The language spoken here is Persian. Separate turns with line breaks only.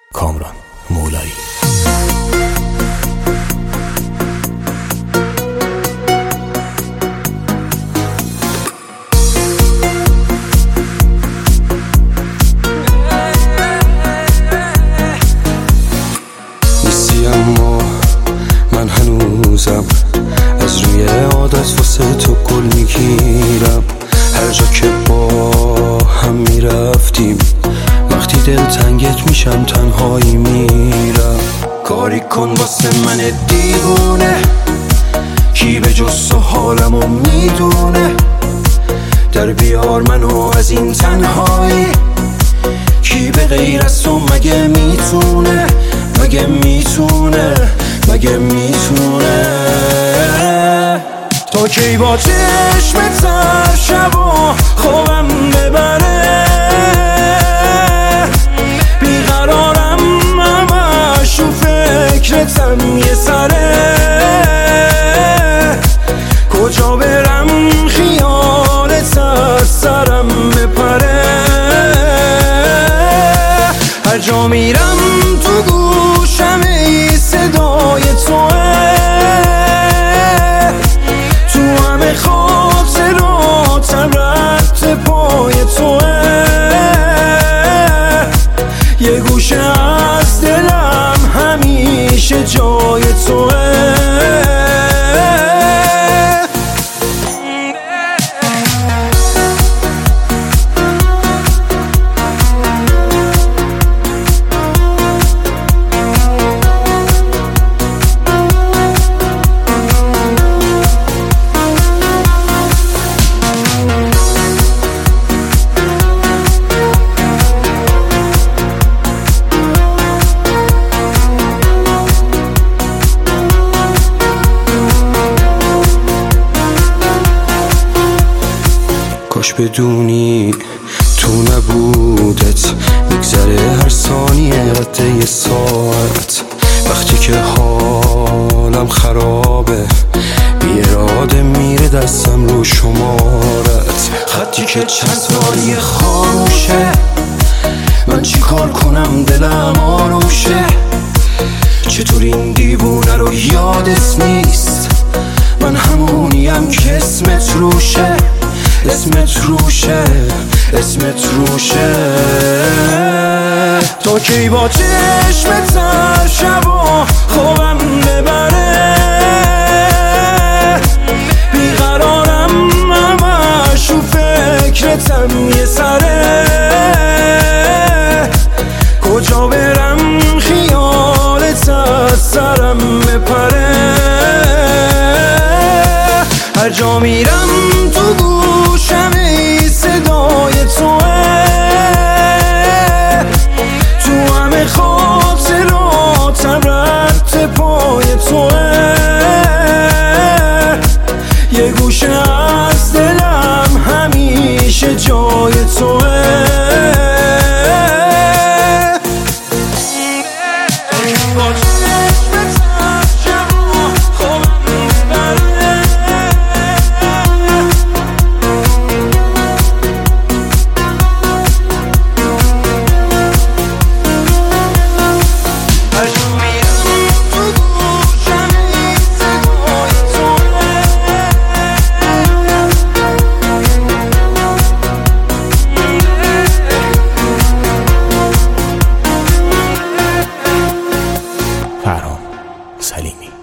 کامران مولایی.
نیستی اما من هنوزم از روی عادت واسه تو گل میگیرم. هر جا که با هم میرفتیم وقتی دل تنگت میشم تنهایی میرم. کاری کن واسه من دیوونه، کی به جز تو حالمو میدونه. در بیار منو از این تنهایی، کی به غیر از تو مگه میتونه، مگه میتونه، مگه میتونه. تا کی با چشمت هر شبا خوابم ببره، بیقرارم همش و فکرتم یه سره. کجا برم خیالت از سرم بپره. هر جا میرم تو گوشم ای صدای توه، تو همه خاطراتم رد پای توه. یه گوشه از دلم همیشه جای توه. کاش بدونی تو نبودت میگذره هر ثانیه قد یه ساعت. وقتی که حالم خرابه بی اراده میره دستم رو شمارت. خطی که چند سالی خاموشه، من چی کار کنم دلم آروشه. چطور این دیوونه رو یادت نیست، من همونیم که اسمت روشه، اسمت روشه، اسمت روشه. تا کی با چشمت هر شبا خوابم ببره، بیقرارم همش و فکرتم یه سره. کجا برم خیالت از سرم بپره. هر جا میرم تو گوشم ای صدای توه، تو همه خاطراتم رد پای توه. یه گوشه از دلم همیشه جای توه.
فرهام سلیمی.